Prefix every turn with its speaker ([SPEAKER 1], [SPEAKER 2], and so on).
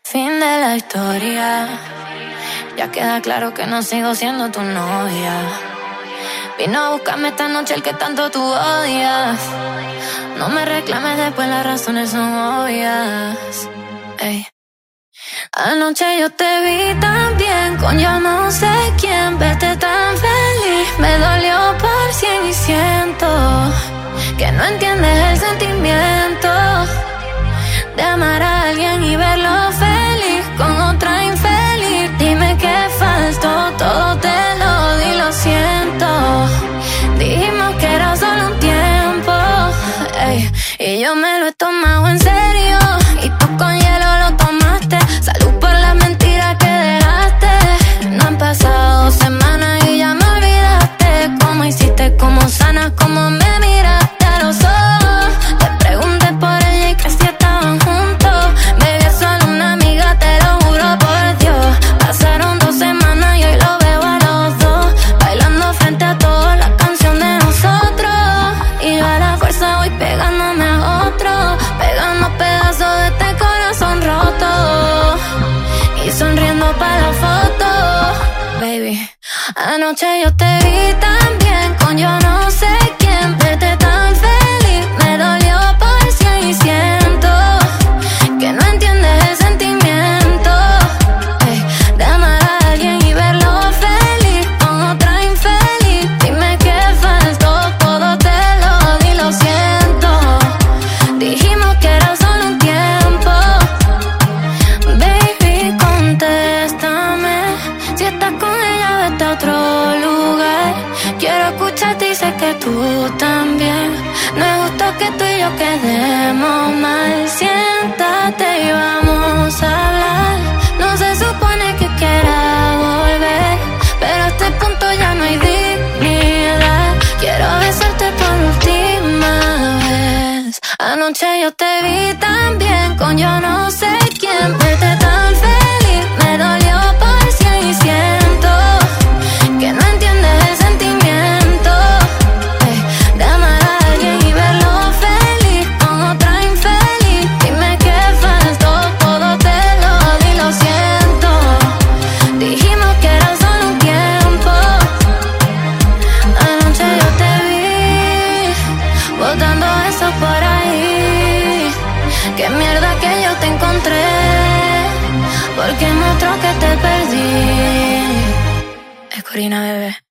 [SPEAKER 1] Fin de la historia. Ya queda claro que no sigo siendo tu novia. Vino a buscarme esta noche el que tanto tú odias. No me reclames después, las razones son obvias. Ey. Anoche yo te vi tan bien con yo no sé quién. Verte tan feliz me dolió por 100 y siento que no entiendes el sentimiento de amar a alguien y verlo feliz con otra infeliz. Dime qué faltó, todo te lo di, lo siento. Dijimos que era solo un tiempo, ey, y yo me lo he tomado en serio. Y tú con hielo lo tomaste. Salud por las mentiras que dejaste. No han pasado semanas y ya me olvidaste. Cómo hiciste, cómo sanas, cómo me miraste a los ojos. Te pregunté por ella y que si estaban juntos. Baby, es solo una amiga, te lo juro por Dios. Pasaron 2 semanas y hoy lo veo a los dos bailando frente a todos la canción de nosotros. Y yo a la fuerza voy pegándome a otro, pegando pedazos de este corazón roto y sonriendo para la foto. Baby, anoche yo te vi tan bien con yo no sé quién. Verte tan feliz me dolió por 100 y siento que no entiendes el sentimiento, ey, de amar a alguien y verlo feliz con otra infeliz. Dime qué faltó, todo te lo di, lo siento. Dijimos que era solo un tiempo. Baby, contéstame. Si estás con ella, vete a otro lugar. Quiero escucharte y sé que tú también. No es justo que tú y yo quedemos mal. Siéntate y vamos a hablar. No se supone que quiera volver, pero a este punto ya no hay dignidad. Quiero besarte por última vez. Anoche yo te vi tan bien con yo no sé quién. Verte tan feliz me dolió por 100 y siento que no entiendes el sentimiento, ey, de amar a alguien y verlo feliz con otra infeliz. Dime qué faltó, todo te lo di, lo siento. Dijimos que era solo un tiempo. Anoche yo te vi botando eso por ahí. Qué mierda que yo te encontré, porque mostró que te perdí. Es Corina, bebé.